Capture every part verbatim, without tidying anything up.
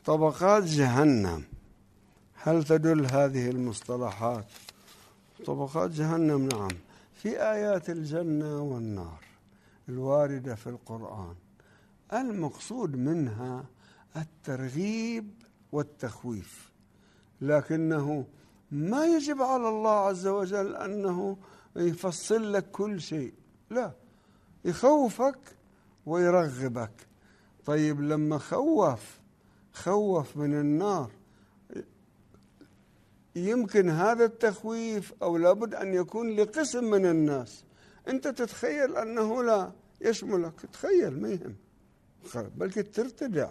طبقات جهنم، هل تدل هذه المصطلحات؟ طبقات جهنم نعم، في آيات الجنة والنار الواردة في القرآن المقصود منها الترغيب والتخويف، لكنه ما يجب على الله عز وجل أنه يفصل لك كل شيء، لا، يخوفك ويرغبك. طيب لما خوف خوف من النار، يمكن هذا التخويف أو لابد أن يكون لقسم من الناس، أنت تتخيل أنه لا يشملك، تخيل ما يهم، بل ترتدع.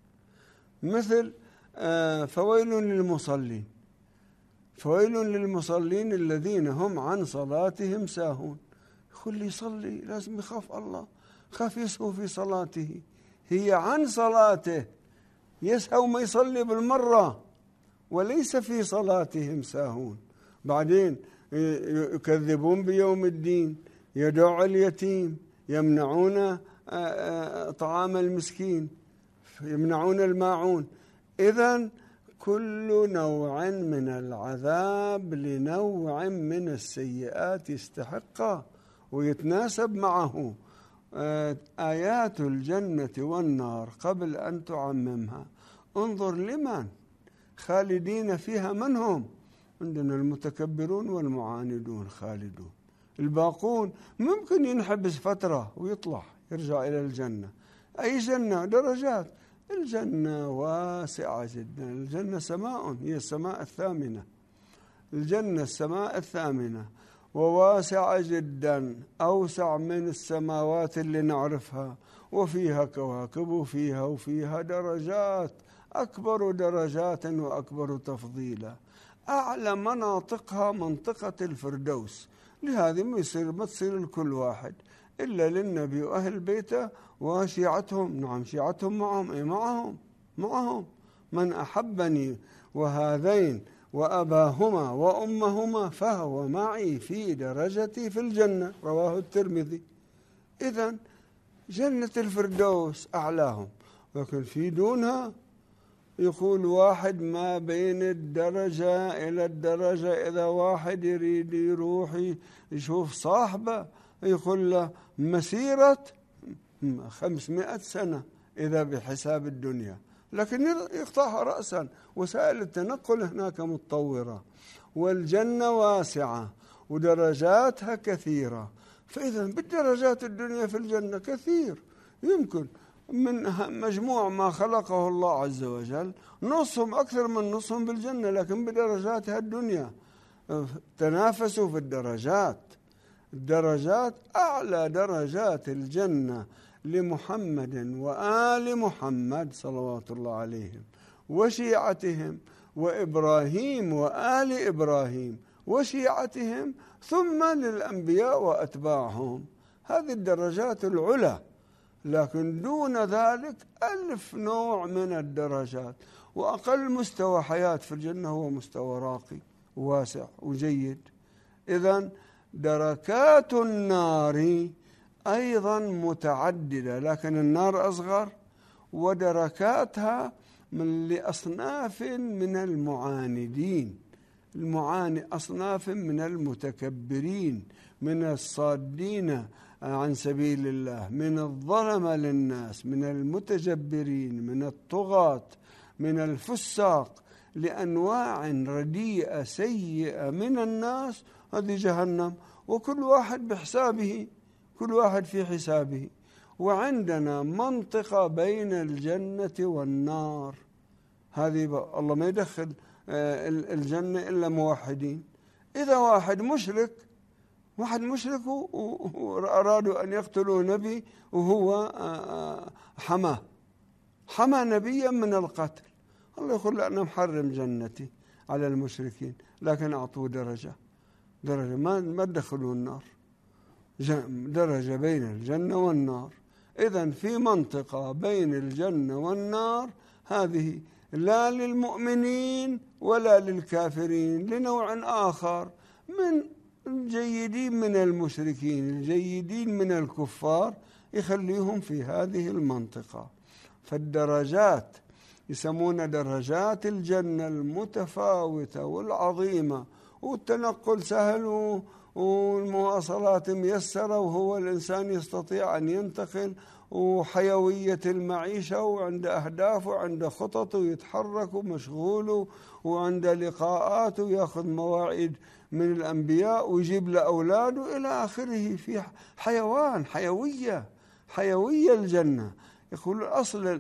مثل فويل للمصلين، فويل للمصلين الذين هم عن صلاتهم ساهون. يقول لي يصلي لازم يخاف الله، خاف يسهو في صلاته، هي عن صلاته، يسهو ما يصلي بالمرة وليس في صلاتهم ساهون. بعدين يكذبون بيوم الدين، يدعو اليتيم، يمنعون طعام المسكين، يمنعون الماعون. إذن كل نوع من العذاب لنوع من السيئات يستحقه ويتناسب معه. آيات الجنة والنار قبل أن تعممها انظر لمن خالدين فيها، من هم؟ عندنا المتكبرون والمعاندون خالدون، الباقون ممكن ينحبس فترة ويطلع يرجع إلى الجنة. أي جنة؟ درجات. الجنة واسعة جدا، الجنة سماء، هي السماء الثامنة، الجنة السماء الثامنة، وواسعة جدا، أوسع من السماوات اللي نعرفها، وفيها كواكب وفيها وفيها درجات، أكبر درجات وأكبر تفضيلا. أعلى مناطقها منطقة الفردوس، لهذه ما يصير ما تصير لكل واحد إلا للنبي وأهل بيته وشيعتهم. نعم شيعتهم معهم، أي معهم معهم من أحبني وهذين وأباهما وأمهما فهو معي في درجتي في الجنة، رواه الترمذي. إذن جنة الفردوس أعلاهم، لكن في دونها يقول واحد ما بين الدرجة إلى الدرجة، إذا واحد يريد يروح يشوف صاحبه يقول له مسيرة خمسمائة سنة إذا بحساب الدنيا، لكن يقطعها رأسا. وسائل التنقل هناك متطورة، والجنة واسعة ودرجاتها كثيرة. فإذا بالدرجات الدنيا في الجنة كثير، يمكن من مجموع ما خلقه الله عز وجل نصهم أكثر من نصهم بالجنة، لكن بدرجاتها الدنيا. تنافسوا في الدرجات، الدرجات أعلى درجات الجنة لمحمد وآل محمد صلوات الله عليهم وشيعتهم، وإبراهيم وآل إبراهيم وشيعتهم، ثم للأنبياء وأتباعهم. هذه الدرجات العلى، لكن دون ذلك ألف نوع من الدرجات. وأقل مستوى حياة في الجنة هو مستوى راقي واسع وجيد. إذن دركات النار أيضا متعددة، لكن النار أصغر، ودركاتها من لأصناف من المعاندين، المعاند أصناف من المتكبرين، من الصادين عن سبيل الله، من الظلمة للناس، من المتجبرين، من الطغاة، من الفساق، لأنواع رديئة سيئة من الناس. هذه جهنم، وكل واحد بحسابه، كل واحد في حسابه. وعندنا منطقة بين الجنة والنار، هذه الله ما يدخل الجنة إلا موحدين. إذا واحد مشرك واحد مشرك وأرادوا أن يقتلوا نبي وهو حماه حمى نبيا من القتل، الله يقول له أنا محرم جنتي على المشركين، لكن أعطوه درجة درجة ما ما تدخلوا النار، درجة بين الجنة والنار. إذن في منطقة بين الجنة والنار، هذه لا للمؤمنين ولا للكافرين، لنوع آخر من الجيدين من المشركين، الجيدين من الكفار، يخليهم في هذه المنطقة. فالدرجات يسمون درجات الجنة المتفاوتة والعظيمة، والتنقل سهل والمواصلات ميسرة، وهو الإنسان يستطيع أن ينتقل، وحيوية المعيشة، وعند أهداف وعند خطط، ويتحرك ومشغول وعند لقاءات، ويأخذ مواعيد من الأنبياء ويجيب لأولاده إلى آخره. في حيوان، حيوية حيوية الجنة. يقول أصل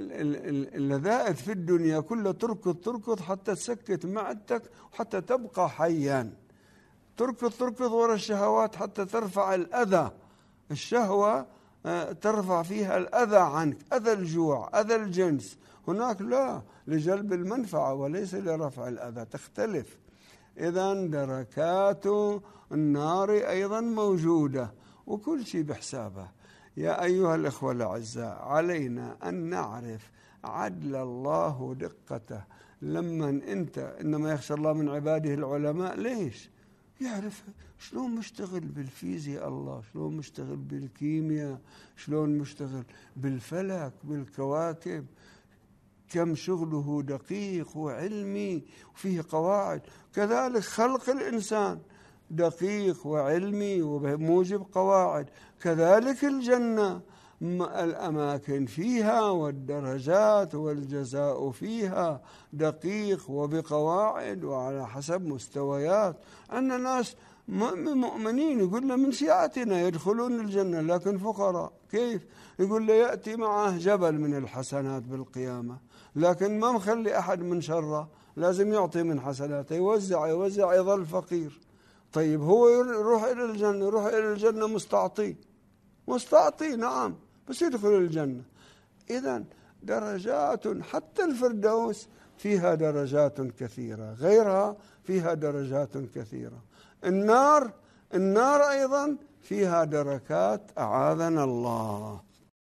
اللذائذ في الدنيا كلها تركض تركض حتى تسكت معدتك وحتى تبقى حيا. تركض تركض وراء الشهوات حتى ترفع الأذى. الشهوة ترفع فيها الأذى عنك، أذى الجوع، أذى الجنس. هناك لا، لجلب المنفعة وليس لرفع الأذى، تختلف. إذن دركات النار أيضا موجودة، وكل شيء بحسابه. يا أيها الإخوة الأعزاء، علينا أن نعرف عدل الله ودقته. لما أنت إنما يخشى الله من عباده العلماء، ليش؟ يعرف شلون مشتغل بالفيزياء الله، شلون مشتغل بالكيمياء، شلون مشتغل بالفلك، بالكواكب، كم شغله دقيق وعلمي وفيه قواعد. كذلك خلق الإنسان دقيق وعلمي وموجب قواعد. كذلك الجنة، الأماكن فيها والدرجات والجزاء فيها دقيق وبقواعد وعلى حسب مستويات. عندنا ناس مؤمنين يقول له من شيعتنا يدخلون الجنة لكن فقراء. كيف؟ يقول له يأتي معه جبل من الحسنات بالقيامة، لكن ما مخلي أحد من شره، لازم يعطي من حسناته، يوزع يوزع يظل فقير. طيب هو يروح إلى الجنة، يروح إلى الجنة مستعطي مستعطي نعم، بس يدخل الجنة. إذن درجات، حتى الفردوس فيها درجات كثيرة، غيرها فيها درجات كثيرة. النار النار أيضا فيها دركات، أعاذنا الله.